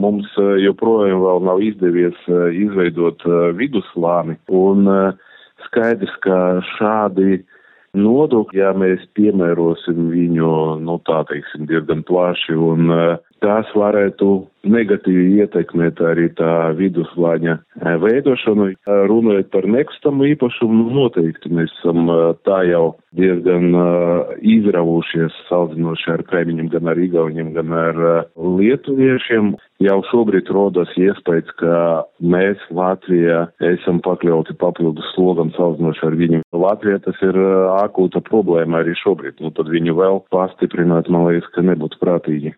Mums joprojām vēl nav izdevies izveidot vidusslāni, un skaidrs, ka šādi nodokļi, ja mēs piemērosim viņu, diezgan plaši, un tās varētu negatīvi ietekmēt arī tā vidusslāņa veidošanu. Runājot par nekustamo īpašumu, noteikti mēs esam tā jau diezgan izravušies salīdzinoši ar kaimiņiem, gan ar igauņiem, gan ar lietuviešiem. Jau šobrīd rodas iespējas, ka mēs Latvijā esam pakļauti papildus slogam salīdzinoši ar viņu. Latvijā tas ir akūta problēma arī šobrīd, tad viņu vēl pastiprināt, man liekas, ka nebūtu prātīgi.